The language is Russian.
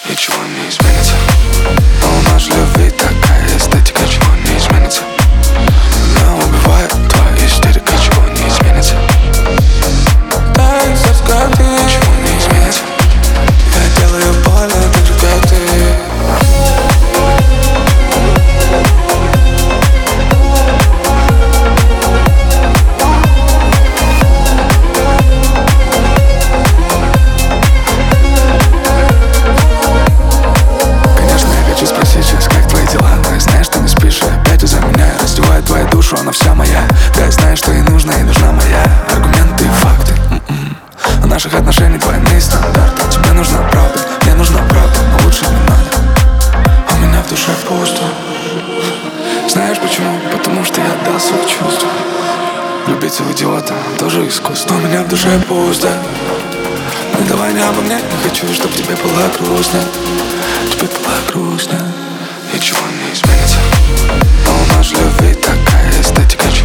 ничего не изменится. Но у нас любви такая эстетика, чего не изменится. Меня убивает твоя истерика, чего не изменится. Дай заскоти, ничего не изменится. Я делаю больно так же, как ты. Она вся моя, да я знаю, что ей нужно, и нужна моя. Аргументы и факты. У наших отношений двойные стандарты. Тебе нужна правда, мне нужна правда, но лучше не надо. У меня в душе пусто. Знаешь почему? Потому что я отдал свои чувства. Влюбиться в идиота тоже искусство. У меня в душе пусто. Ну давай не обо мне, не хочу, чтобы тебе было грустно. Тебе было грустно. Ничего не изменится. Но у нас любви такая эстетика.